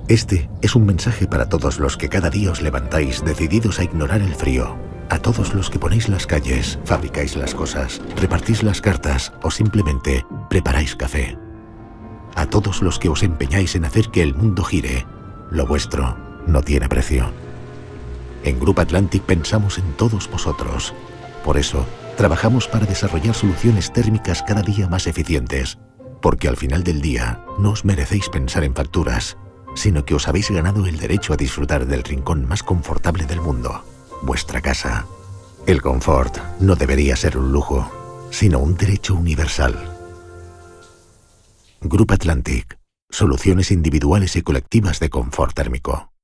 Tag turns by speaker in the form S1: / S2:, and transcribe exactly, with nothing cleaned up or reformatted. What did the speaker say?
S1: Este es un mensaje para todos los que cada día os levantáis decididos a ignorar el frío. A todos los que ponéis las calles, fabricáis las cosas, repartís las cartas o simplemente preparáis café. A todos los que os empeñáis en hacer que el mundo gire, lo vuestro no tiene precio. En Grupo Atlantic pensamos en todos vosotros. Por eso, trabajamos para desarrollar soluciones térmicas cada día más eficientes. Porque al final del día, no os merecéis pensar en facturas, sino que os habéis ganado el derecho a disfrutar del rincón más confortable del mundo, vuestra casa. El confort no debería ser un lujo, sino un derecho universal. Grupo Atlantic. Soluciones individuales y colectivas de confort térmico.